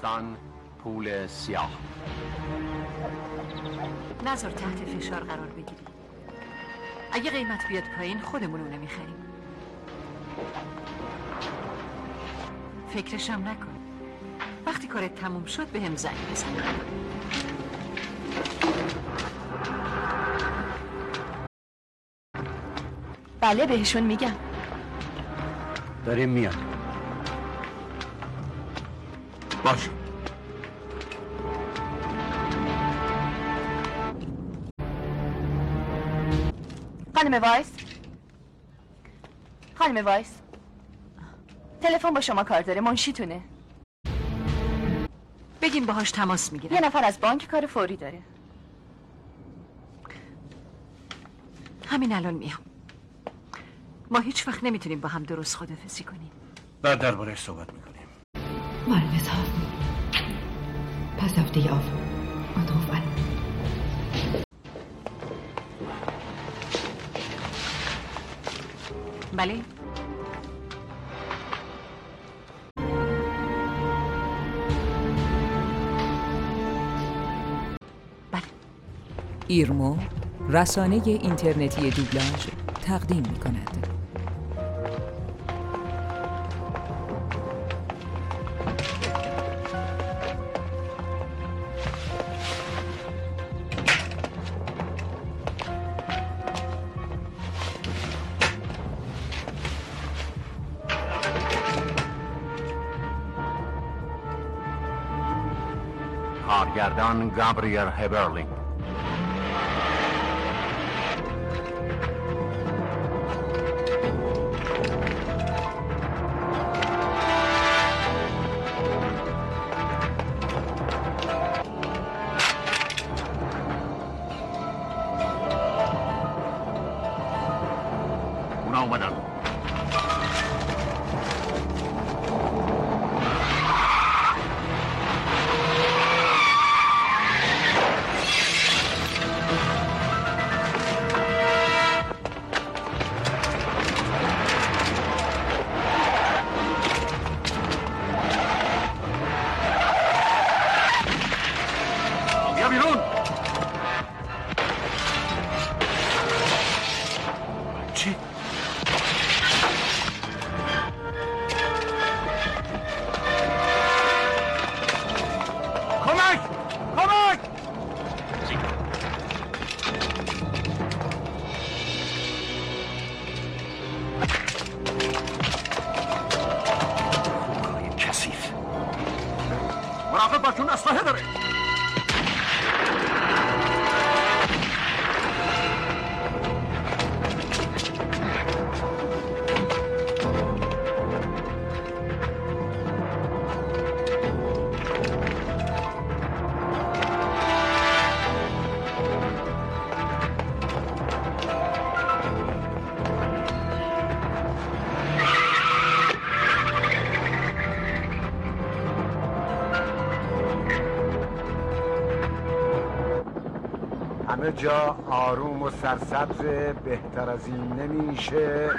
کارگردان پول سیاه. نذار تحت فشار قرار بگیری. اگه قیمت بیاد پایین خودمون رو نمیخریم. فکرشم نکن. وقتی کارت تموم شد به هم زنگ بزن. بله بهشون میگم. داریم میاد. باشه. خانم وایس تلفن با شما کار داره، منشیتونه. بگیم باهاش تماس میگیره. یه نفر از بانک کار فوری داره. همین الان میام. ما هیچ وقت نمیتونیم با هم درست خداحافظی کنیم. بعد درباره‌اش صحبت میکنیم. Walneshafen. Pass auf dich auf und ruf an. بله؟ بله. ایرمو رسانه اینترنتی دوبلاژ تقدیم می‌کند. کارگردان گابریل هبرلینگ. اونا اومدن. مراقب باش، اون اسلحه داره. همه جا آروم و سرسبز، بهتر از این نمیشه.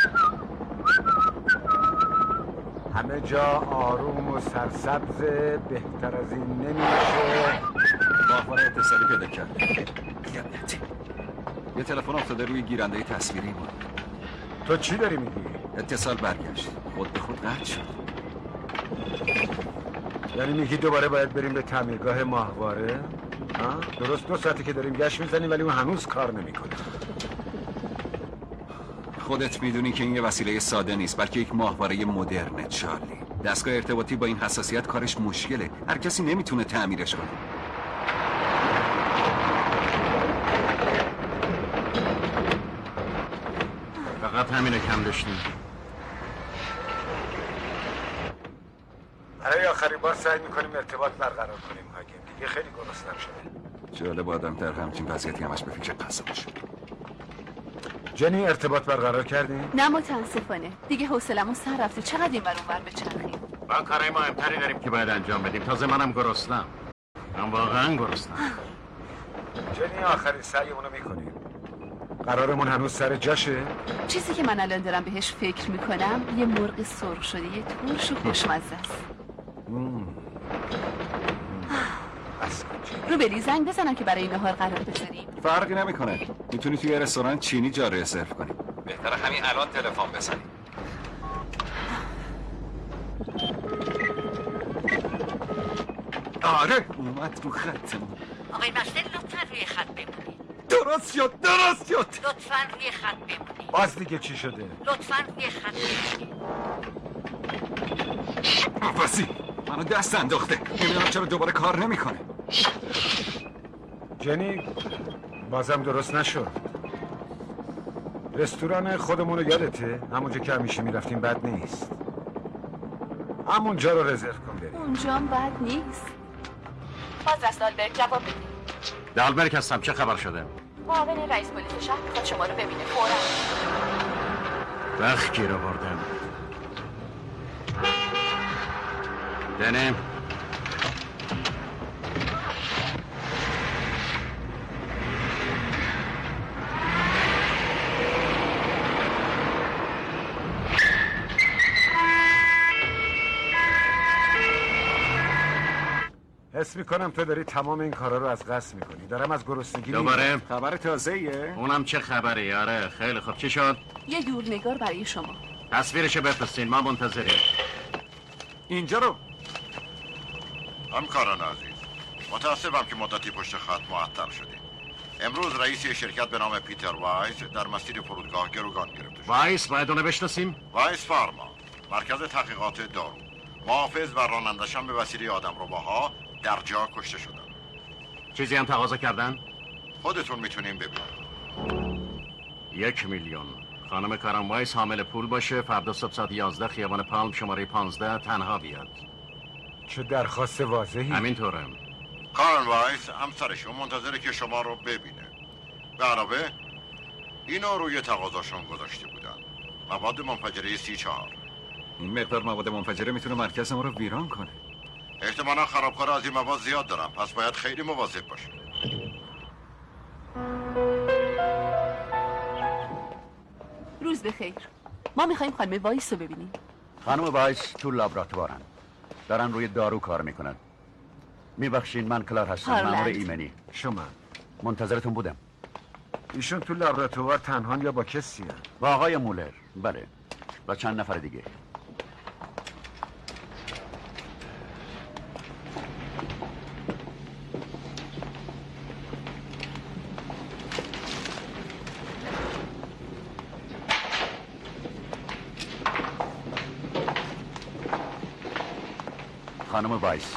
همه جا آروم و سرسبز، بهتر از این نمیشه. ماهواره اتصالی پیدا کرد. یه تلفن افتاده روی گیرنده تصویری ما. تو چی داری میگی؟ اتصال برگشت، خود به خود قطع شد. یعنی میگی دوباره باید بریم به تعمیرگاه ماهواره؟ درست 2 ساعتی که داریم گشت میزنیم ولی اون هنوز کار نمیکنه. خودت میدونی که این یه وسیله ساده نیست، بلکه یک ماهواره مدرنه چارلی. دستگاه ارتباطی با این حساسیت کارش مشکله. هر کسی نمیتونه تعمیرش کنه. فقط همینه کم داشتیم. برای آخرین بار سعی میکنیم ارتباط برقرار کنیم حاکم. دیگه خیلی گرسنه‌ام شده. جالب آدم در همچین وضعیتی همش به فکر غذا باشه. جنی ارتباط برقرار کردیم؟ نه متاسفانه دیگه حوصله‌مون سر رفته. چقدر این ور بچرخیم؟ ما کارهای مهمتری داریم که باید انجام بدیم. تازه منم گرسنه‌ام. من واقعا گرسنه‌ام. جنی آخرین سعیمونو میکنیم. قرارمون هنوز سر جاشه؟ چیزی که من الان دارم بهش فکر میکنم یه مرغ سرخ شده، یه ترش و خوشمزه است. بس کن جنی. روبلی زنگ بزنم که برای نهار قرار بذاریم. فرقی نمیکنه. میتونی توی رستوران چینی جا رزرو کنی. بهتره همین الان تلفن بزنی. آره اومد رو خطمون. آقای مستر لطفا روی خط بمونید. درست شد. لطفا روی خط بمونید. باز دیگه چی شده؟ لطفا روی خط بمونید. عباسی منو دست انداخته. نمیدونم چرا دوباره کار نمیکنه. جنی بازم درست نشد. رستوران خودمونو یادته؟ همونجا که همیشه میرفتیم بد نیست. همونجا رو رزرو کن بریم. اونجام بد نیست. باز از دالبرگ جواب بدیم. دالبرگ هستم، چه خبر شده؟ معاون رئیس پلیس شهر میخواد شما رو ببینه فوراً. وقت گیر آوردم. دنی حس میکنم تو داری تمام این کارا رو از قصد میکنی. دارم از گرسنگی دوباره خبر تازه‌ایه؟ اونم چه خبری؟ آره خیلی خوب. چی شد؟ یه دورنگار برای شما. تصویرشو بفرستین، ما منتظریم. اینجا رو. همکاران عزیز، متاسفم که مدتی پشت خط معطل شدیم. امروز رئیس شرکت به نام پیتر وایس در مسیر فرودگاه گروگان گرفته شد. وایس باید اونو بشناسیم؟ وایس فارما، مرکز تحقیقات دارو. محافظ و رانندشان به وسیله آدمرباها در جا کشته شدن. چیزی هم تقاضا کردن؟ خودتون میتونین ببینید. 1 میلیون. خانم کارم وایس حامل پول باشه، فردا صبح ساعت 11 خیابان پالم شماره 15 تنها بیاد. چه درخواست واضحی. همینطوره. کارن وایس همسرشون منتظره که شما رو ببینه. به علاوه اینو روی تقاضاشون گذاشته بودن. مواد منفجره C4. این مقدار مواد منفجره میتونه مرکز ما رو ویران کنه. احتمالا خرابکار از این مواد زیاد دارن، پس باید خیلی مواظب باشیم. روز بخیر. ما میخوایم خانم وایس رو ببینیم. خانم وایس تو لابراتوارن، دارن روی دارو کار میکنن. میبخشین من کلار هستم، مأمور ایمنی. شما منتظرتون بودم. ایشون تو لابراتوار تنهان یا با کسی هست؟ با آقای مولر. بله، با چند نفر دیگه. خانم وایس.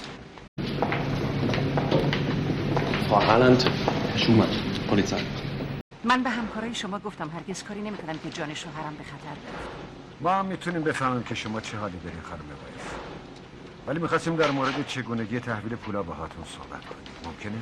Haaland, Schumann, Polizei. من به همکارای شما گفتم هرگز کاری نمی‌کنم که جان شوهرم به خطر بیفته. ما هم میتونیم بفهمیم که شما چه حالی دارین خانم وایس. ولی میخواستیم در مورد چگونگی تحویل پولا باهاتون صحبت کنیم. ممکنه؟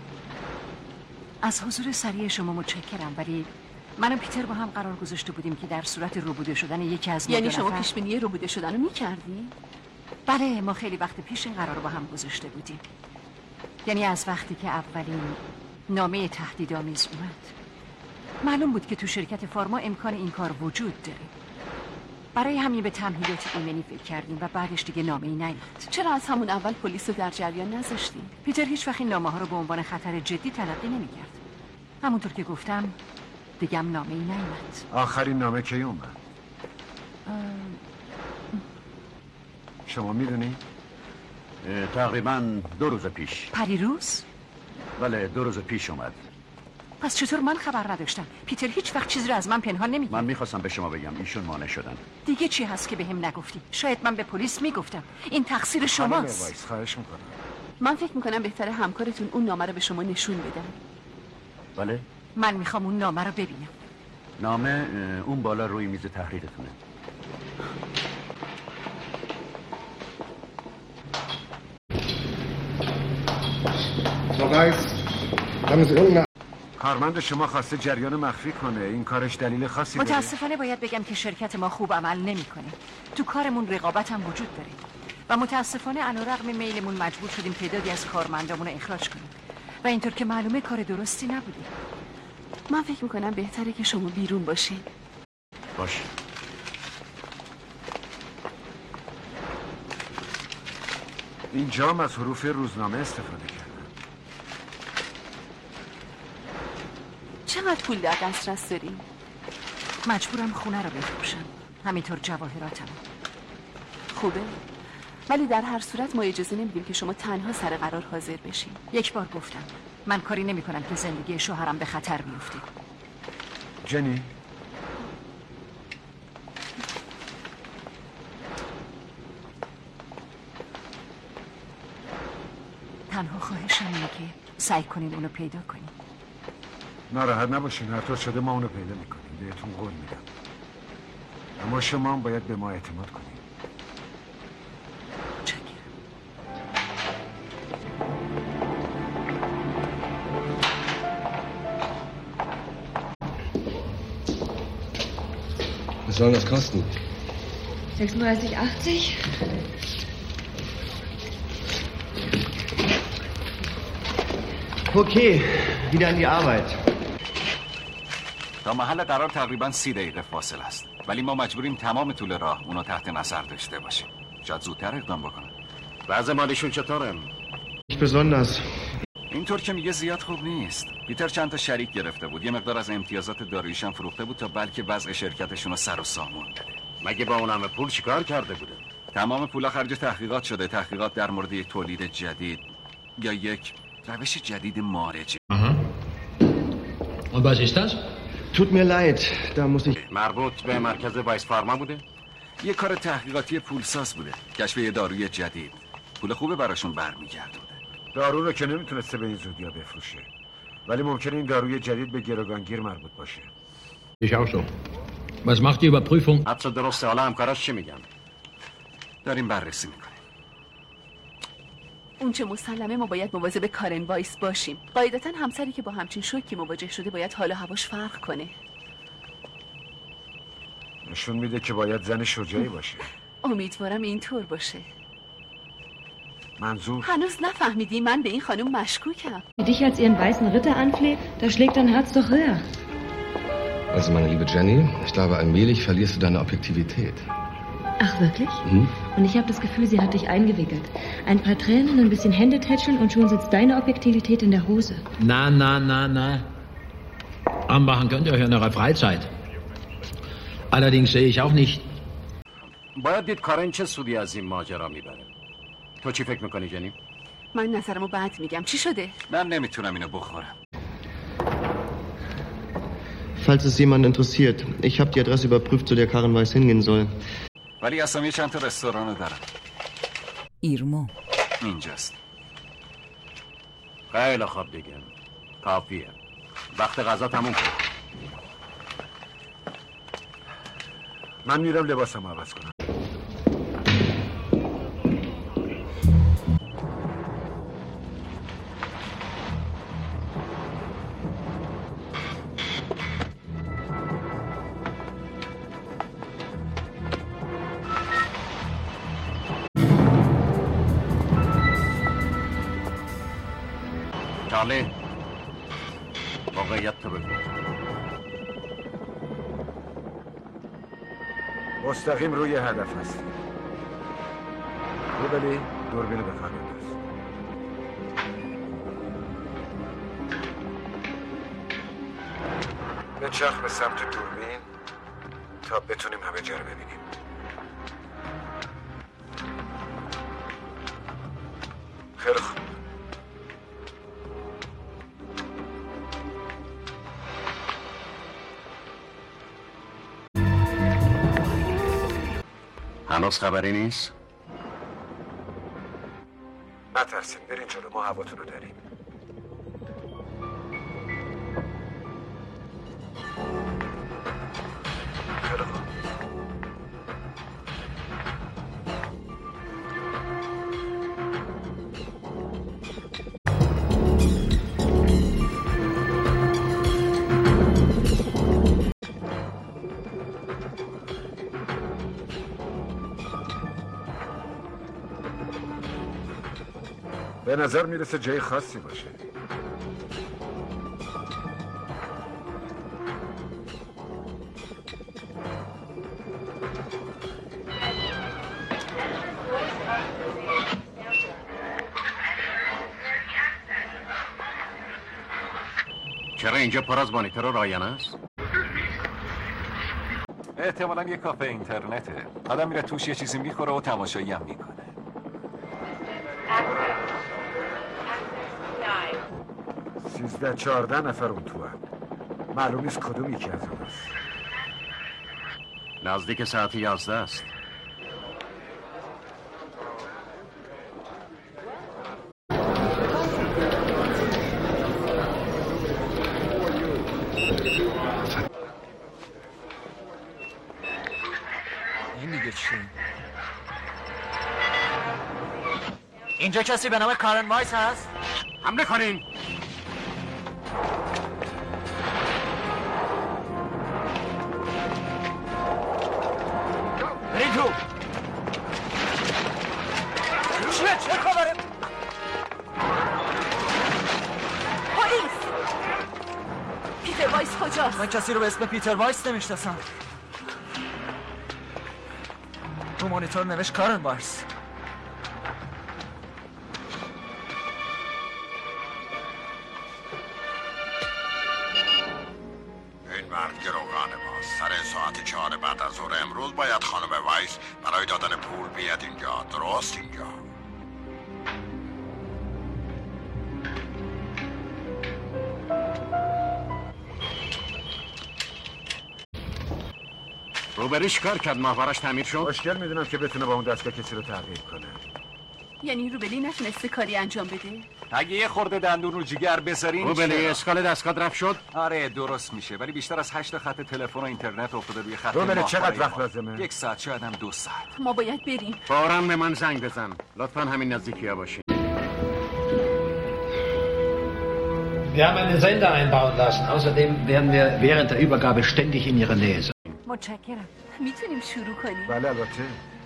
از حضور سریع شما متشکرم، ولی من و پیتر با هم قرار گذاشته بودیم که در صورت روبوده شدن یکی از ما یعنی شما پیش بینی روبوده شدن رو می‌کردی؟ بله، ما خیلی وقت پیش این قرار رو با هم گذاشته بودیم. یعنی از وقتی که اولین نامه تهدیدآمیز اومد معلوم بود که تو شرکت فارما امکان این کار وجود داره. برای همین به تمهیدات ایمنی فکر کردیم و بعدش دیگه نامه‌ای نیامد. چرا از همون اول پلیس رو در جریان نذاشتیم؟ پیتر هیچ وقت این نامه‌ها رو به عنوان خطر جدی تلقی نمی‌کرد. همونطور که گفتم دیگه هم نامه‌ای نیامد. آخرین نامه کی اومد؟ شما میدونی؟ تقریبا 2 روز پیش. پریروز؟ بله 2 روز پیش اومد. پس چطور من خبر نداشتم؟ پیتر هیچ وقت چیزی رو از من پنهان نمی‌کرد. من میخواستم به شما بگم ایشون مانع شدن. دیگه چی هست که بهم نگفتی؟ شاید من به پلیس میگفتم. این تقصیر شماست. وایس خواهش میکنم. من فکر میکنم بهتره همکارتون اون نامه رو به شما نشون بدن. بله؟ من میخوام اون نامه رو ببینم. نامه اون بالا روی میز تحریرتونه. کارمند شما خواسته جریان مخفی کنه. این کارش دلیل خاصی داره؟ متاسفانه باید بگم که شرکت ما خوب عمل نمیکنه. تو کارمون رقابت هم وجود داره و متاسفانه علیرغم میلمون مجبور شدیم تعدادی از کارمندامون رو اخراج کنیم و اینطور که معلومه کار درستی نبوده. من فکر میکنم بهتره که شما بیرون باشین. باشه. اینجا هم از حروف روزنامه استفاده کردن. چقدر پول در دسترس داری؟ مجبورم خونه رو بفروشم، همینطور جواهراتم. خوبه، ولی در هر صورت ما اجازه نمیدیم که شما تنها سر قرار حاضر بشین. یک بار گفتم من کاری نمی کنم که زندگی شوهرم به خطر بیفته. جنی، تنها خواهشم اینه که سعی کنین اونو پیدا کنین. ناراحت نباشین، هر طور شده ما اونو پیدا میکنیم، بهتون قول میدم. اما شما هم باید به ما اعتماد کنید. Was soll das kosten? 36,80. Okay, wieder an die Arbeit. تا محل قرار تقریبا 30 دقیقه فاصله است، ولی ما مجبوریم تمام طول راه اونو تحت نظر داشته باشیم. شاید زودتر اقدام بکنن. وضع مالیشون چطوره؟ Nicht besonders. اینطور که میگه زیاد خوب نیست. پیتر چند تا شریک گرفته بود، یه مقدار از امتیازات داروییش هم فروخته بود تا بلکه وضع شرکتشون رو سر و سامون بده. مگه با اون همه پول چیکار کرده بوده؟ تمام پولا خرج تحقیقات شده، تحقیقات در مورد یک تولید جدید یا یک روش جدید مارجه. Und was ist das? Tut mir leid, da muss ich... مربوط به مرکز وایس فارما بوده؟ یه کار تحقیقاتی پولساز بوده، کشف یه داروی جدید. پول خوبه براشون برمیگردونه. دارو رو که نمیتونسته به این زودیا بفروشه، ولی ممکنه این داروی جدید به گروگانگیر مربوط باشه. Ich auch so. Was macht die Überprüfung? حدس درسته، حالا همکاراش چی میگن؟ داریم بررسی میکنیم. اون چه مسلمه ما باید مواظب کارن وایس باشیم. قاعدتاً همسری که با همچین شوکی مواجه شده باید حال و هواش فرق کنه. نشون میده که باید زن شجاعی باشه. امیدوارم اینطور باشه. منظور؟ هنوز نفهمیدی من به این خانم مشکوکم. Die dich als ihren weißen Ritter anfleht, da schlägt dein Herz doch höher. Also, meine liebe Jenny, ich glaube, allmählich verlierst du deine Objektivität. Ach, wirklich? Und ich habe das Gefühl, sie hat dich eingewickelt. Ein paar Tränen, ein bisschen Händetätscheln und schon sitzt deine Objektivität in der Hose. Na. Anmachen könnt ihr euch in eurer Freizeit. Allerdings sehe ich auch nicht. باید دید کارن چه سودی از این ماجرا میبره. تو چی فکر میکنی جنی؟ من نظرمو بعد میگم. چی شده؟ من نمیتونم اینو بخورم. Falls es jemand interessiert, ich habe die Adresse überprüft, zu der Karen Weiss hingehen soll. ولی اسامی چند تا رستوران دارم. ایرما اینجاست. خیلی خوب دیگه، کافیه. وقت غذا تموم شد. من میرم لباسم عوض کنم. چارلی، واقعیت تو بگو. مستقیم روی هدف هستی. روبلی، دوربین بفرمایید. بچرخ به سمت دوربین تا بتونیم همه جا رو ببینیم. خیلی خوب. هنوز خبری نیست؟ نترسین، برین جلو، ما هواتون رو داریم. خیلی خوب. به نظر میرسه جای خاصی باشه. چرا اینجا پر از مانیتور و رایانه است؟ احتمالاً یه کافه اینترنته. آدم میره توش یه چیزی میخوره و تماشایی هم میکنه. 13-14 نفر اون تو هم. معلوم نیست کدوم یکی از اون است. نزدیک ساعت 11 است. این دیگه چی؟ اینجا کسی به نام کارن وایس هست؟ حمله کنین! برید تو! چیه؟ چه خبره؟ پلیس! پیتر وایس کجاست؟ من کسی رو به اسم پیتر وایس نمیشناسم. رو مانیتور نوشت کارن وایس. این مرد گروگان ماست. سر ساعت 4 بعد از ظهر امروز باید خانم وایس برای دادن پول بیاد اینجا. درست اینجا. روبریش کار کرد ماهوارش تعمیر شد؟ مشکل میدونم که بتونه با اون دستگاه کسی رو تغییر کنه. یعنی روبلی نتونسته کاری انجام بده؟ اگه یه خورده دندون رو جیگر بذارین روبلی اسکال دستگاه رفت شد؟ آره درست میشه، ولی بیشتر از 8 خط تلفن و اینترنت افتاده روی خط. روبلی چقدر وقت لازمه؟ 1 ساعت، شاید هم 2 ساعت. ما باید بریم. فوراً به من زنگ بزن. لطفاً همین نزدیکی‌ها باشین. Wir haben einen Sender einbauen lassen. Außerdem werden wir während der Übergabe ständig in Ihrer Nähe sein. متشکرم. میتونیم شروع کنیم؟ بله البته.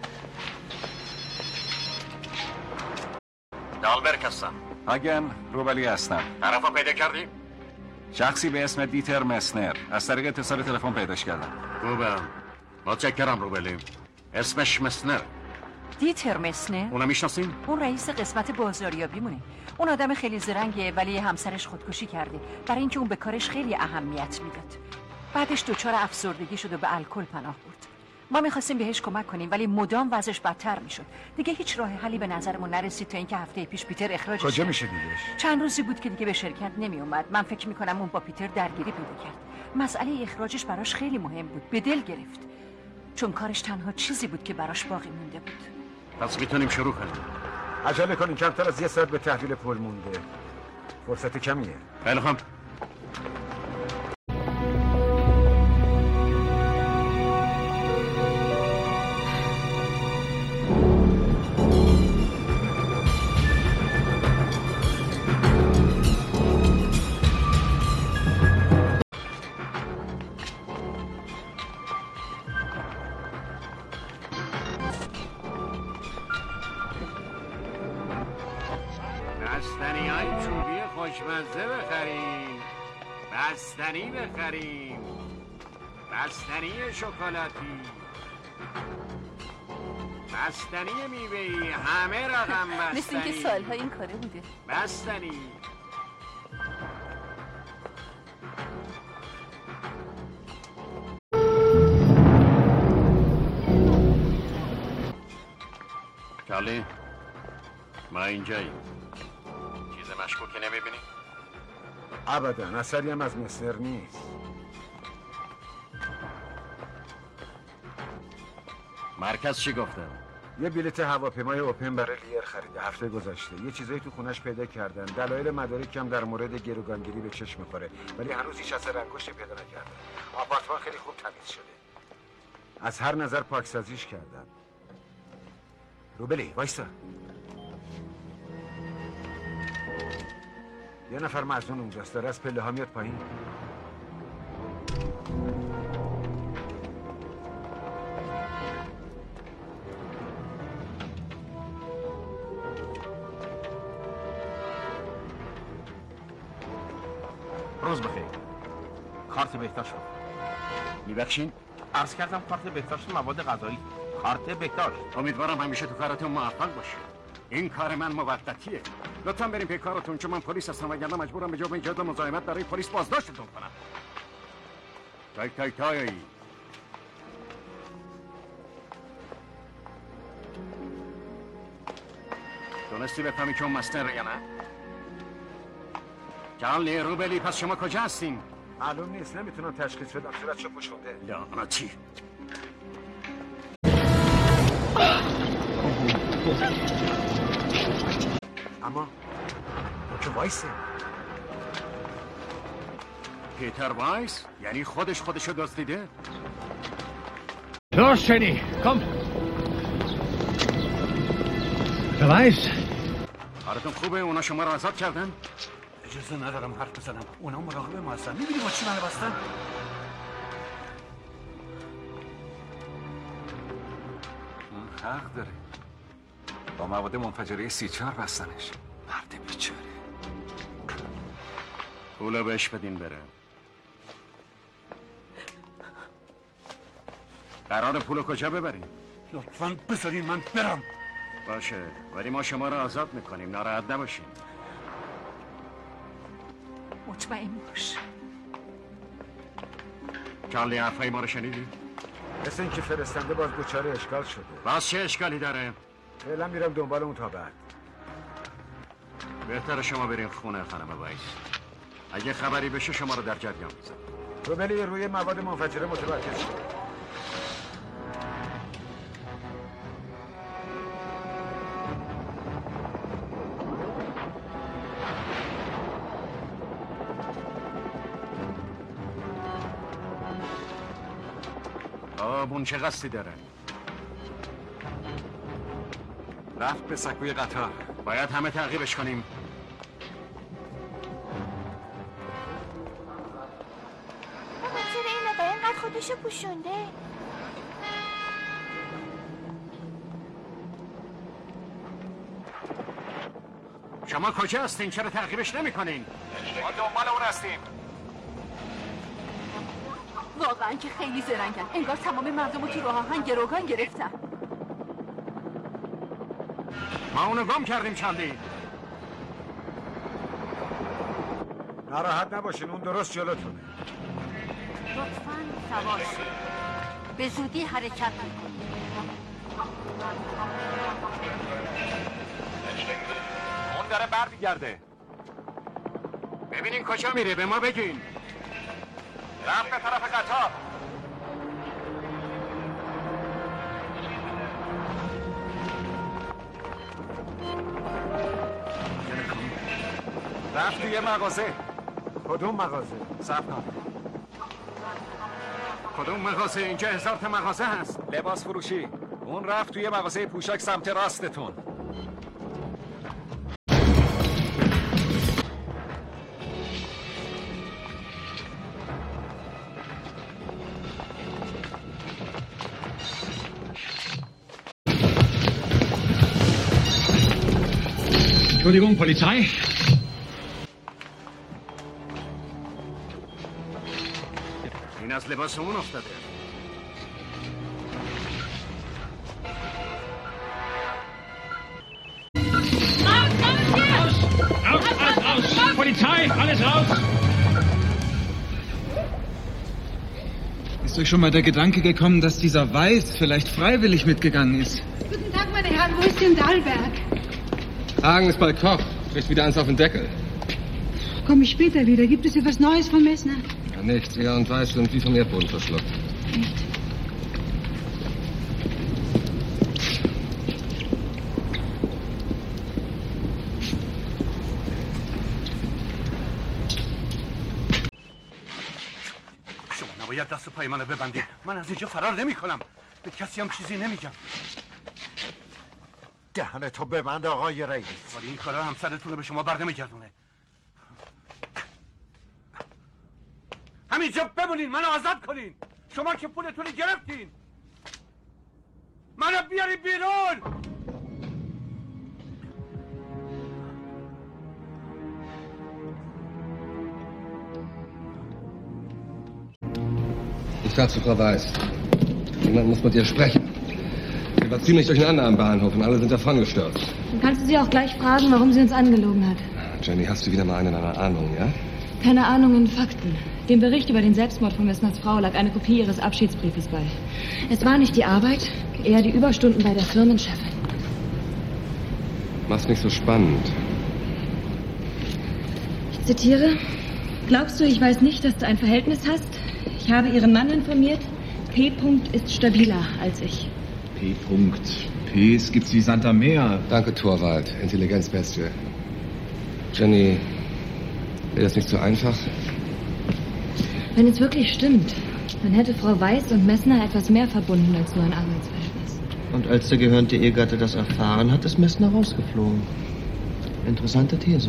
دالبرگ هستم. اگن روبلی هستم. طرفو پیدا کردی؟ شخصی به اسم دیتر مسنر. از طریق اتصال تلفن پیداش کردم. خوبه. متشکرم روبلی. اسمش مسنر. دیتر مسنر؟ اونو میشناسین؟ اون رئیس قسمت بازاریابی مونه. اون آدم خیلی زرنگه ولی همسرش خودکشی کرده برای اینکه اون به کارش خیلی اهمیت میداد. بعدش دچار افسردگی شد و به الکل پناه برد. ما میخواستیم بهش کمک کنیم ولی مدام وضعش بدتر میشد. دیگه هیچ راه حلی به نظرمون نرسید تا اینکه هفته پیش پیتر اخراجش کرد. کجا میشه دیگهش؟ چند روزی بود که دیگه به شرکت نمیومد. من فکر میکنم اون با پیتر درگیری پیدا کرد. مسئله اخراجش براش خیلی مهم بود. به دل گرفت. چون کارش تنها چیزی بود که براش باقی مونده بود. پس میتونیم شروع کنیم. عجله کنین، کمتر از 1 ساعت به تحویل پول مونده. فرصت کمیه. خیلی خوب. بستنی های چوبی خوشمزه بخریم. بستنی بخریم. بستنی شکلاتی. بستنی میوه‌ای. همه رقم بستنی. مثل اینکه سالها این کاره بوده. بستنی. چارلی ما اینجاییم. چیز مشکوکی نمیبینی؟ ابدا، اثری هم از مسنر نیست. مرکز چی گفتم؟ یه بلیت هواپیمای اوپن برای لیر خریده هفته گذشته. یه چیزایی تو خونش پیدا کردن. دلایل مدارکی هم در مورد گروگانگیری به چشم می‌خوره، ولی هنوز هیچ اثر انگشتی پیدا نکردن. آپارتمان خیلی خوب تمیز شده. از هر نظر پاکسازیش کردن. روبلی وایسا. یه نفر مظنون اونجاست، داره از پله ها میاد پایین. روز بخیر. کارت بهداشت. میبخشین؟ عرض کردم کارت بهداشت مواد غذایی. کارت بهداشت. امیدوارم همیشه تو کارتون موفق باشی. این کار من موقتیه. لطفا بریم پی کارتون، چون من پلیس هستم وگرنه مجبورم به جرم ایجاد مزاحمت برای پلیس بازداشتتون کنم. تای تونستی بفهمی که اون مستر یا نه؟ چارلی روبلی، پس شما کجا هستین؟ معلوم نیست، نمیتونم تشخیص بدم، صورتشو پوشونده. لعنتی. اما تو که وایسه پیتر وایس؟ یعنی خودشو دزدیده؟ Los, Jenny, komm! Verweis! حالتون خوبه؟ اونا شما رو آزاد کردن؟ اجازه ندارم حرف بزنم، اونا مراقب ما هستن. میبینی با چی منو بستن؟ حق داره، با مواد منفجره 34 بستنش. مرد بیچاره. پولو بهش بدین بره. قرار پولو کجا ببرین؟ لطفاً بذارین من برم. باشه، ولی ما شما رو آزاد میکنیم، ناراحت نباشین. مطمئن باش. چارلی، حرفای ما رو شنیدی؟ مثل این که فرستنده باز دوچاره اشکال شده. باز چه اشکالی داره؟ فعلا میرم دنبال اون تا بعد. بهتره شما برین خونه خانم وایس. اگه خبری بشه شما رو در جریان میذارم. روبلی روی مواد منفجره متمرکز شد. اون چه قصدی داره؟ رفت به سکوی قطار. باید همه تعقیبش کنیم. بابا چرا این آقای اینقدر خودشو پوشونده؟ شما کجا هستین؟ چرا تعقیبش نمی کنین؟ ما دنبال اون هستیم. واقعا که خیلی زرنگن، انگار تمام مردم رو تو راه آهن گروگان گرفتن. ما اونو گم کردیم چارلی. ناراحت نباشین، اون درست جلوتونه. لطفاً سوار شید. به زودی حرکت میکنید. اون داره برمیگرده. ببینین کجا میره، به ما بگین. رفت به طرف قطار. رفت توی مغازه. کدوم مغازه؟ صبر کن. کدوم مغازه؟ اینجا 1000 تا مغازه هست. لباس فروشی. اون رفت توی مغازه پوشاک سمت راستتون. Entschuldigung, Polizei. این از لباس اون افتاده. Raus! Polizei, alles raus! Ist euch schon mal der Gedanke gekommen, dass dieser Weiß vielleicht freiwillig mitgegangen ist? Guten Tag, meine Herren, wo ist denn Dahlberg? Hagen ist bei Koch. Kriegt wieder eins auf den Deckel. Komm ich später wieder. Gibt es hier was Neues von Messner? Ja, nichts. Er und Weiß sind wie vom Erdboden verschluckt. Echt? شما نباید دست پای منو ببندید. من از اینجا فرار نمی کنم. به کسی هم چیزی نمیگم. دهنه تو ببند آقای رئیس. ولی این کارا همسرتون رو به شما بر نمیگردونه. همینجا بمونین، منو آزاد کنین. شما که پولتون رو گرفتین. منو بیارین بیرون. Ich fahr zu Frau Weiß. Jemand muss mit ihr sprechen. Sie war ziemlich durcheinander am Bahnhof und alle sind davongestürzt. Dann kannst du sie auch gleich fragen, warum sie uns angelogen hat. Jenny, hast du wieder mal eine deiner Ahnungen, ja? Keine Ahnungen, Fakten. Dem Bericht über den Selbstmord von Messners Frau lag eine Kopie ihres Abschiedsbriefes bei. Es war nicht die Arbeit, eher die Überstunden bei der Firmenchefin. Mach's nicht so spannend. Ich zitiere: Glaubst du, ich weiß nicht, dass du ein Verhältnis hast? Ich habe ihren Mann informiert. P. ist stabiler als ich. P. Ps gibt's wie Santa Meer. Danke, Torvald. Intelligenzbestie. Jenny, wäre das nicht so einfach? Wenn es wirklich stimmt, dann hätte Frau Weiß und Messner etwas mehr verbunden als nur ein Arbeitsverhältnis. Und als der gehörnte Ehegatte das erfahren hat, ist Messner rausgeflogen. Interessante These.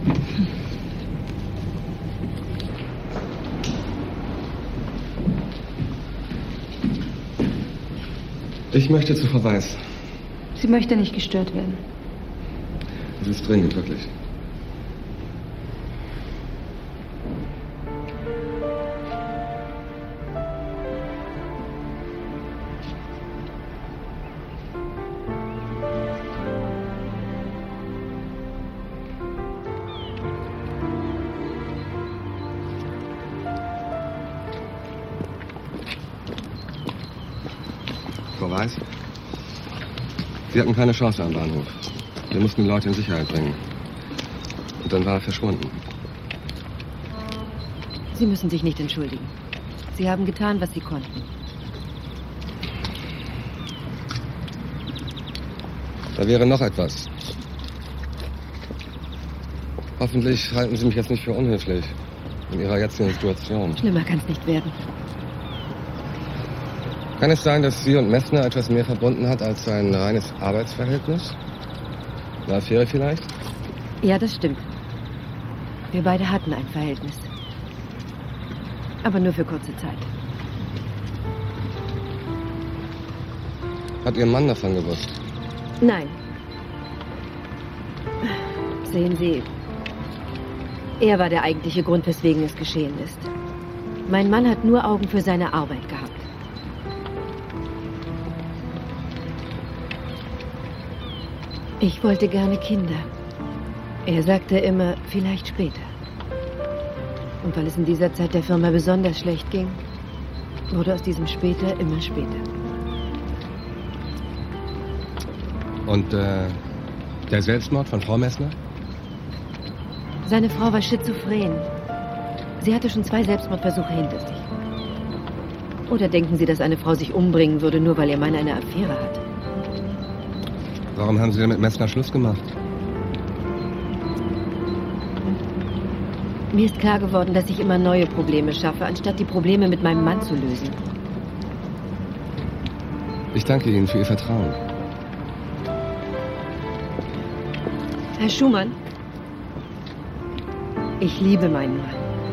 Ich möchte zu Frau Weiß. Sie möchte nicht gestört werden. Es ist dringend, wirklich. Frau Weiß, Sie hatten keine Chance am Bahnhof. Wir mussten die Leute in Sicherheit bringen. Und dann war er verschwunden. Sie müssen sich nicht entschuldigen. Sie haben getan, was Sie konnten. Da wäre noch etwas. Hoffentlich halten Sie mich jetzt nicht für unhöflich in Ihrer jetzigen Situation. Schlimmer kann es nicht werden. Kann es sein, dass Sie und Messner etwas mehr verbunden hat als ein reines Arbeitsverhältnis? Eine Affäre vielleicht? Ja, das stimmt. Wir beide hatten ein Verhältnis. Aber nur für kurze Zeit. Hat Ihr Mann davon gewusst? Nein. Sehen Sie, er war der eigentliche Grund, weswegen es geschehen ist. Mein Mann hat nur Augen für seine Arbeit gehabt. Ich wollte gerne Kinder. Er sagte immer, vielleicht später. Und weil es in dieser Zeit der Firma besonders schlecht ging, wurde aus diesem später immer später. Und der Selbstmord von Frau Messner? Seine Frau war schizophren. Sie hatte schon 2 Selbstmordversuche hinter sich. Oder denken Sie, dass eine Frau sich umbringen würde, nur weil ihr Mann eine Affäre hat? Warum haben Sie denn mit Messner Schluss gemacht? Mir ist klar geworden, dass ich immer neue Probleme schaffe, anstatt die Probleme mit meinem Mann zu lösen. Ich danke Ihnen für Ihr Vertrauen. Herr Schumann, ich liebe meinen Mann.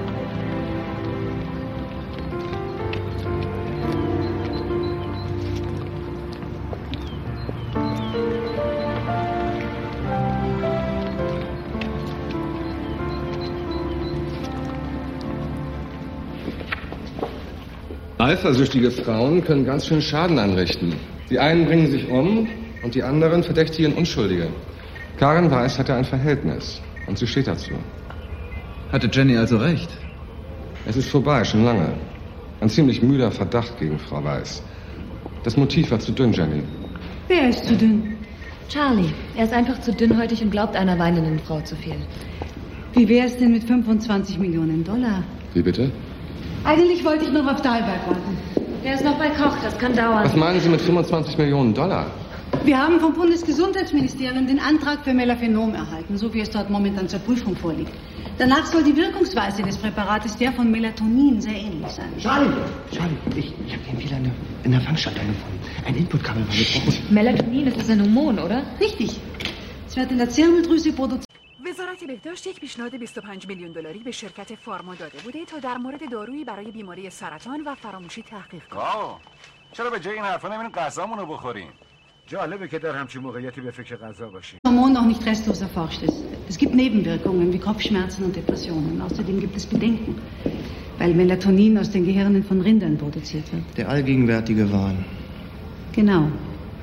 Eifersüchtige Frauen können ganz schön Schaden anrichten. Die einen bringen sich um und die anderen verdächtigen Unschuldige. Karen Weiß hatte ein Verhältnis und sie steht dazu. Hatte Jenny also recht? Es ist vorbei, schon lange. Ein ziemlich müder Verdacht gegen Frau Weiß. Das Motiv war zu dünn, Jenny. Wer ist zu dünn? Charlie. Er ist einfach zu dünnhäutig und glaubt einer weinenden Frau zu viel. Wie wäre es denn mit 25 Millionen $? Wie bitte? Eigentlich wollte ich noch auf Dahlberg warten. Der ist noch bei Koch, das kann dauern. Was meinen Sie mit 25 Millionen $? Wir haben vom Bundesgesundheitsministerium den Antrag für Melaphenom erhalten, so wie es dort momentan zur Prüfung vorliegt. Danach soll die Wirkungsweise des Präparates der von Melatonin sehr ähnlich sein. Charlie, ich habe den Fehler in der Fangschaltung gefunden. Ein Inputkabel war gebrochen. Melatonin, das ist ein Hormon, oder? Richtig. Es wird in der Zirbeldrüse produziert. وزارت بهداشت یک پیشنهاد 25 میلیون دلاری به شرکت فارما داده بوده تا در مورد دارویی برای بیماری سرطان و فراموشی تحقیق کنه. چرا به جای این حرفا نمیریم غذامون رو بخوریم؟ جالبه که در همچین موقعیتی به فکر غذا باشیم. Hormon noch nicht restlos erforscht ist. Es gibt Nebenwirkungen wie Kopfschmerzen und Depressionen. Außerdem gibt es Bedenken, weil Melatonin aus den Gehirnen von Rindern produziert wird. Der allgegenwärtige Wahn. Genau.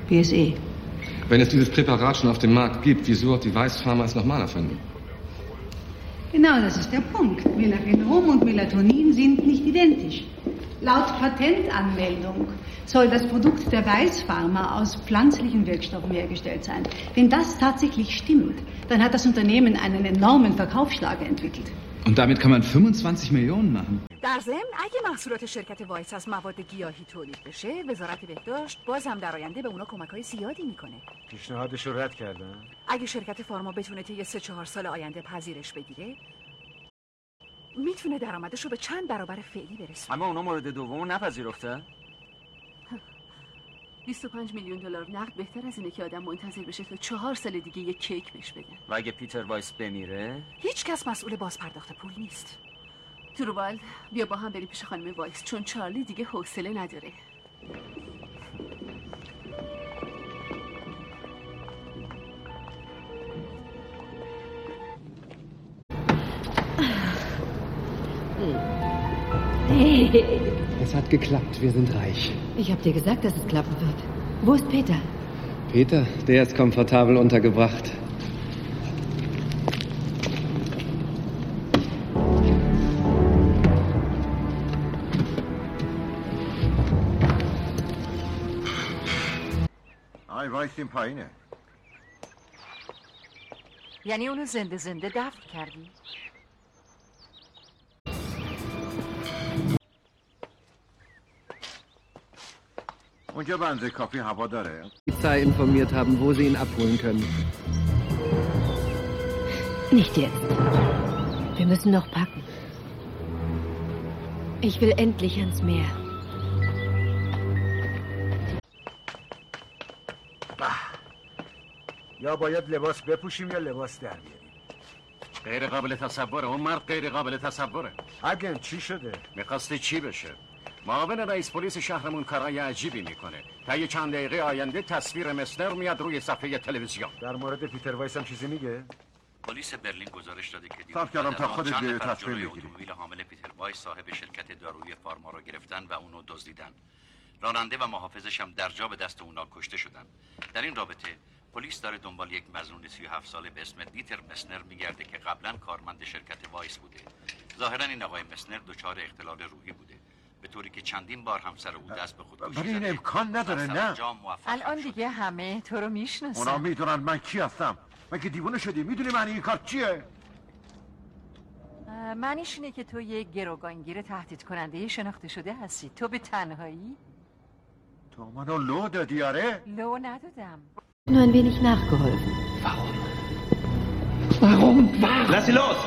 BSE. Wenn es dieses Präparat schon auf dem Markt gibt, wieso hat die Weiss Pharma es nochmal erfunden? Genau, das ist der Punkt. Melaphenom und Melatonin sind nicht identisch. Laut Patentanmeldung soll das Produkt der Weiss Pharma aus pflanzlichen Wirkstoffen hergestellt sein. Wenn das tatsächlich stimmt, dann hat das Unternehmen einen enormen Verkaufsschlager entwickelt. Und damit kann man 25 Millionen machen. در ضمن اگه محصولات شرکت وایس از مواد گیاهی تولید بشه، وزارت بهداشت باز هم در آینده به اونا کمک‌های زیادی میکنه. پیشنهادش رو رد کردن؟ اگه شرکت فارما بتونه طی 3-4 سال آینده پذیرش بگیره، میتونه درآمدش رو به چند برابر فعلی برسونه. اما اونا مورد دومو نپذیرفته؟ 25 میلیون دلار نقد بهتر از اینه که آدم منتظر بشه تا 4 سال دیگه یک کیک بهش بدن. و اگه پیتر وایس بمیره؟ هیچ کس مسئول بازپرداخت پول نیست. تروبالد بیا با هم بریم پیش خانم وایس، چون چارلی دیگه حوصله نداره. Es hat geklappt, wir sind reich. Ich habe dir gesagt, dass es klappen wird. Wo ist Peter? Peter, der ist komfortabel untergebracht. وایسیم پایینه. یعنی اونو زنده زنده دفن کردی؟ اونجا بنزه کافی هوا داره. Polizei informiert haben, wo sie ihn abholen können. Nicht jetzt. Wir müssen noch packen. Ich will endlich ans Meer. یا باید لباس بپوشیم یا لباس در بیاریم. غیر قابل تصوره. اون مرد غیر قابل تصوره. اگه چی شده؟ میخواستی چی بشه؟ معاون رئیس پلیس شهرمون کارای عجیبی میکنه. تا یه چند دقیقه آینده تصویر مسنر میاد روی صفحه تلویزیون. در مورد پیتر وایس هم چیزی میگه؟ پلیس برلین گزارش داده که صرف کردم تا خودت به تصویر بگیری. اتومبیل حامل پیتر وایس صاحب شرکت دارویی فارما رو گرفتن و اونو دزدیدن. راننده و محافظش هم در جا به دست اونا کشته شدن. در این رابطه پلیس داره دنبال یک مظنون 37 ساله به اسم دیتر مسنر میگرده که قبلا کارمند شرکت وایس بوده. ظاهرا این آقای مسنر دچار اختلال روحی بوده، به طوری که چندین بار همسر او دست به خودکشی ولی این امکان نداره. نه الان دیگه همه تو رو میشناسن. اونا میدونن من کی هستم. مگه دیوونه شدی؟ میدونی معنی این کار چیه؟ معنیش اینه که تو یک گروگانگیر تهدید کننده شناخته شده هستی. تو به تنهایی؟ تو منو لو دادی؟ آره؟ لو ندادم. Nur ein wenig nachgeholfen. Warum? Lass sie los!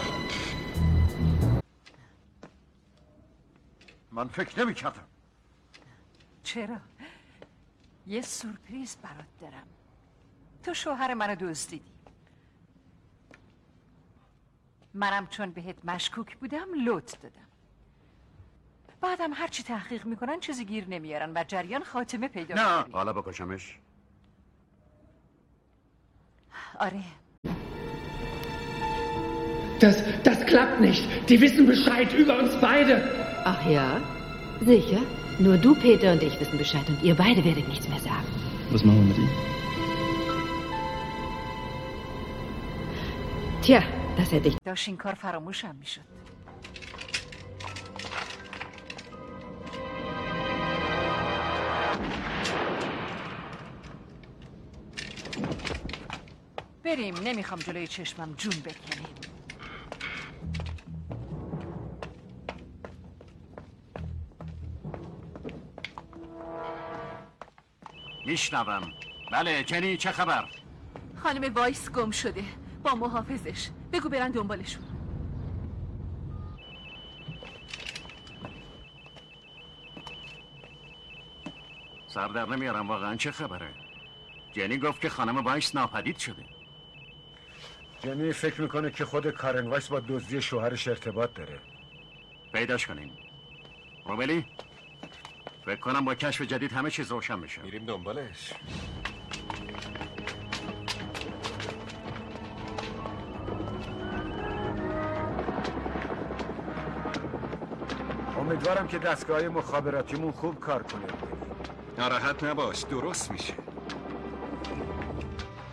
من فکر نمی کردم. چرا؟ یه سورپریز برات دارم. تو شوهر منو دزدیدی. منم چون بهت مشکوک بودم لط دادم. بعدم هرچی تحقیق میکنن چیزی گیر نمیارن و جریان خاتمه پیدا نه حالا بکشمش. آره. Das klappt nicht. Die wissen Bescheid über uns beide. Ach ja? Sicher? Nur du, Peter, und ich wissen Bescheid und ihr beide werdet nichts mehr sagen. Was machen wir mit ihm? Tja, das hätte ich... داشت این کار فراموشم میشد. بریم، نمیخوام جلوی چشمم جون بکنیم. میشنوم. بله جنی چه خبر؟ خانم وایس گم شده با محافظش. بگو برن دنبالشون. سر در نمیارم واقعا چه خبره؟ جنی گفت که خانم وایس ناپدید شده. جنی فکر میکنه که خود کارن وایس با دزدی شوهرش ارتباط داره. پیداش کنیم. روبلی فکر کنم با کشف جدید همه چیز روشن میشه. میریم دنبالش. امیدوارم که دستگاه مخابراتیمون خوب کار کنه. ناراحت نباش، درست میشه.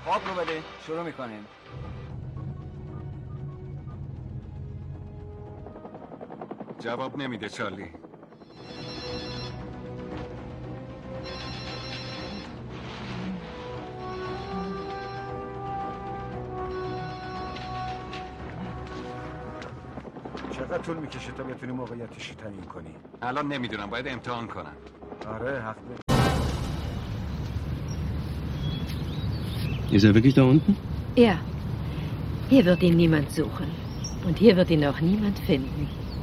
خواب رو بده شروع میکنیم. جواب نمیده چارلی. چقدر طول میکشه تا بتونی موقعیتش رو تعیین کنی؟ الان نمیدونم، باید امتحان کنم. آره حق داری. Ist er wirklich da unten? Ja. Hier wird ihn niemand suchen. Und hier wird ihn auch niemand finden.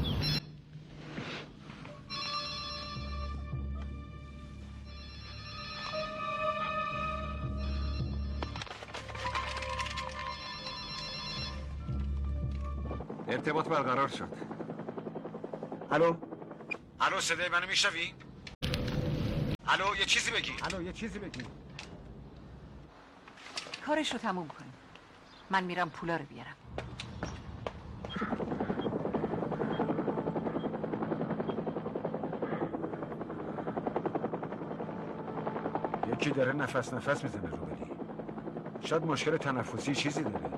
ارتباط برقرار شد. الو صدای منو میشنوی؟ الو یه چیزی بگی. کارش رو تموم کنیم. من میرم پولا رو بیارم. یکی داره نفس میزنه رو بری. شاید مشکل تنفسی چیزی داره.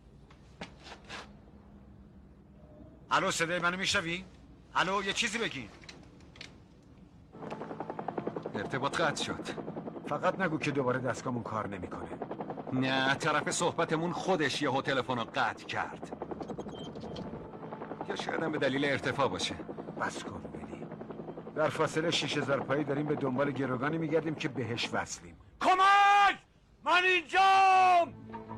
الو صدای منو میشنوی؟ الو یه چیزی بگی. ارتباط قطع شد. فقط نگو که دوباره دستگاهمون کار نمیکنه. نه، طرف صحبتمون خودش یهو تلفن رو قطع کرد. یا شاید هم به دلیل ارتفاع باشه. بس کن بلی. در فاصله 6000 پایی داریم به دنبال گروگانی میگردیم که بهش وصلیم. کمک! من اینجام!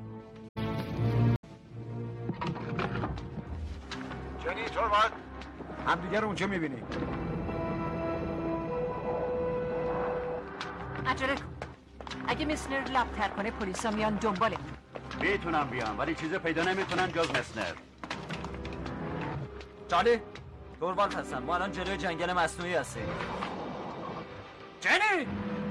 جنی توربات همدیگر اونجا میبینیم. عجله کن. اگه مسنر لب‌تر کنه پلیسا میان دنبالمون. میتونم بیام ولی چیزی پیدا نمیکنن جز مسنر. چارلی توربال هستن، ما الان جلوی جنگل مصنوعی هستیم. جنی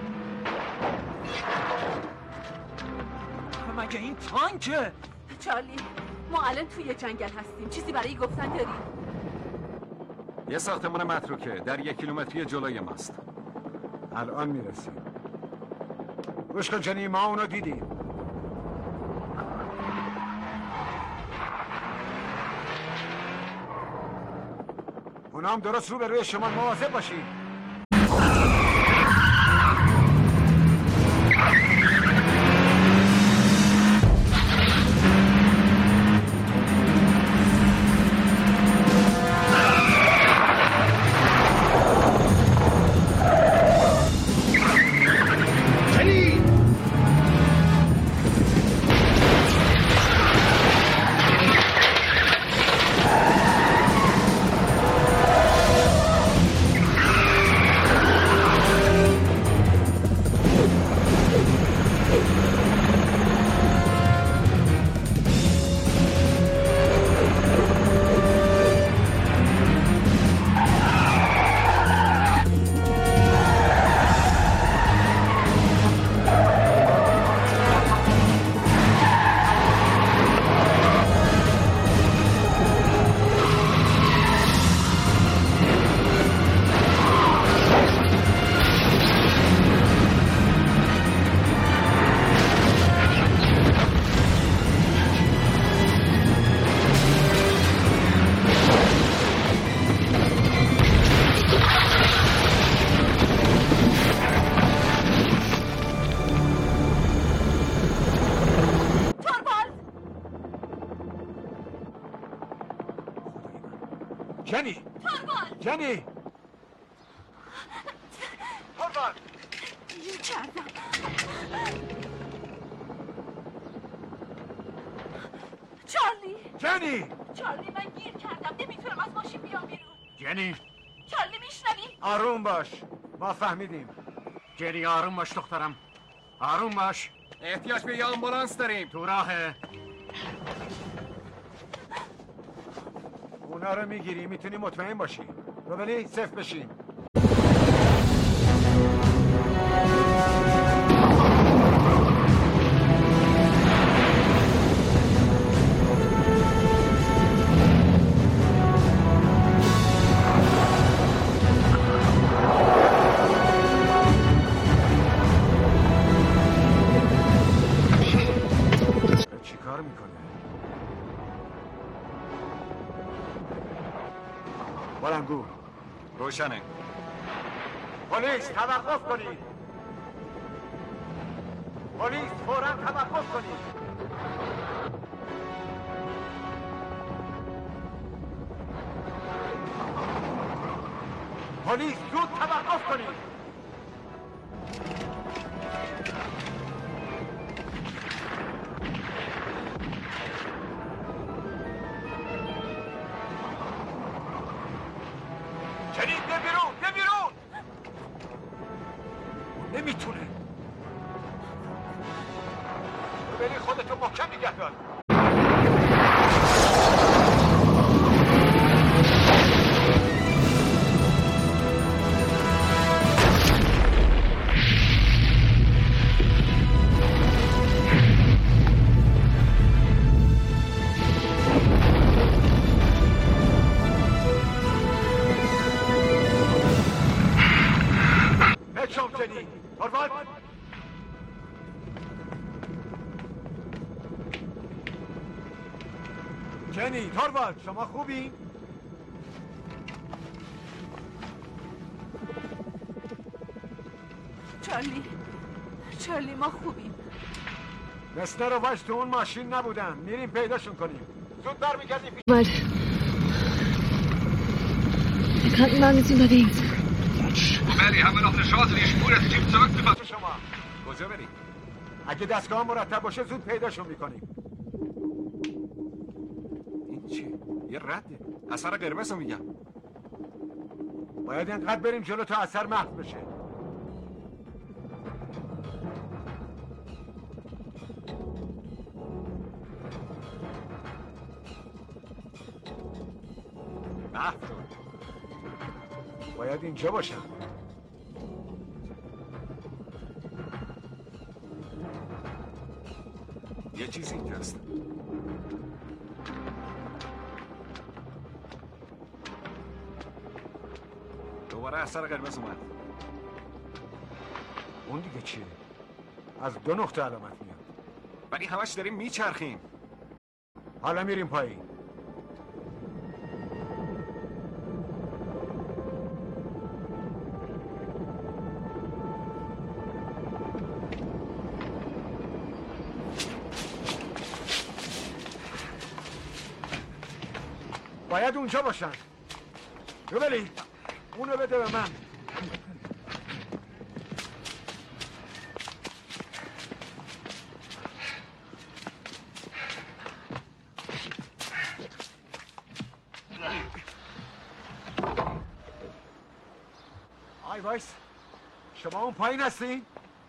مگه این تانکه؟ چارلی ما الان توی جنگل هستیم، چیزی برای گفتن داری؟ یه ساختمان متروکه در 1 کیلومتری جلوی ماست. الان میرسیم. گوش کن جنی، ما اونو دیدیم. اونا هم درست رو به روی شما، مواظب باشید. جنی! جنی! توربال! گیر کردم. چارلی! جنی! چارلی من گیر کردم، نمیتونم از ماشین بیام بیرون. جنی! چارلی میشنوی؟ آروم باش، ما فهمیدیم. جنی آروم باش دخترم، آروم باش. احتیاج به یه آمبولانس داریم. تو راهه. اونا رو میگیری، میتونی مطمئن باشی. روبلی سیف بشین. بلندگو روشنه. پلیس توقف کنید. پلیس فوراً توقف کنید. پلیس زود توقف کنید. جنید بیا بیرون، بیا بیرون. نمیتونه. ببین خودتو محکم نگه دار. جنی، تاروال، شما خوبی؟ چارلی ما خوبیم. مسنر و وش تو اون ماشین نبودن. میریم پیداشون کنیم. زود برمیگردیم. Der Krankenwagen ist unterwegs. Melly, haben wir noch eine Chance, die Spur des Jeeps zurückzufahren? شما کجا بریم؟ اگه دستگاه مرتب باشه زود پیداشون میکنیم. این چیه؟ یه رده. اثر قرمز رو میگم. باید اینقدر بریم جلو تا اثر محو بشه. محو شد. باید اینجا باشن. یه چیزی اینجاست. دوباره اثر قرمز اومد. اون دیگه چیه؟ از دو نقطه علامت میاد. ولی همش داریم میچرخیم. حالا میریم پایین. باید اونجا باشن. روبلی اونو بده به من. آی وایس، شما اون پایین هستین؟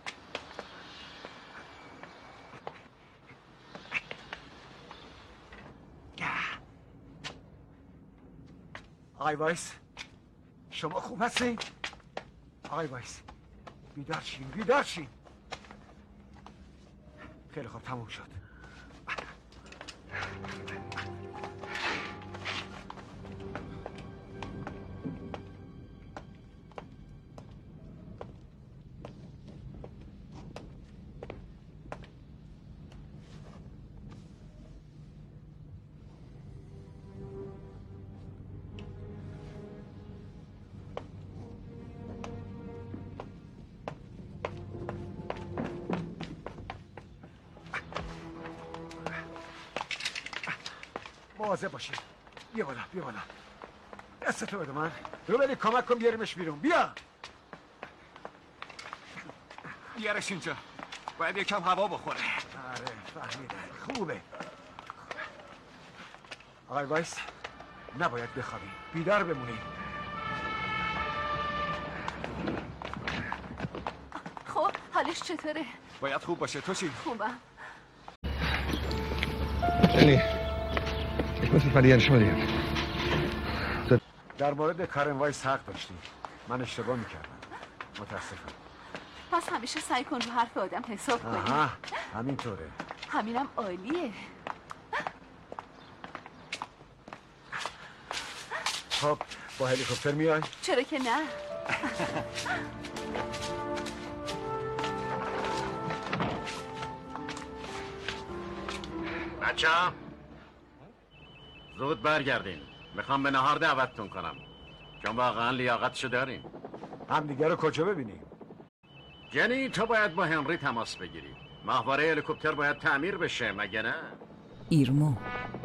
آقای وایس، شما خوب هستین؟ آقای وایس، بیدار شین، بیدار شین. خیلی خوب، تموم شد. مواظب باشید. بیا بالا، بیا بالا. دستتو بده من. روبلی کمک کن بیاریمش بیرون. بیا. بیارش اینجا. باید یکم هوا بخوره. آره فهمیدم. خوبه. آقای وایس، نباید بخوابیم. بیدار بمونیم. خب حالش چطوره؟ باید خوب باشه. تو چی؟ خوبم. Jenny, ich muss mich bei dir entschuldigen. در مورد کارن وایس حق داشتی. من اشتباه میکردم. متاسفم. پس همیشه سعی کن رو حرف آدم حساب کنی. آها، همینطوره. همینم عالیه. خب با هلیکوپتر میای؟ چرا که نه؟ بچه‌ها زود برگردین. میخوام به نهار دعوتتون کنم. چون واقعا لیاقتشو داریم. همدیگه رو کجا ببینیم؟ جنی تو باید با هنری تماس بگیری. ماهواره هلیکوپتر باید تعمیر بشه مگه نه؟ ایرمو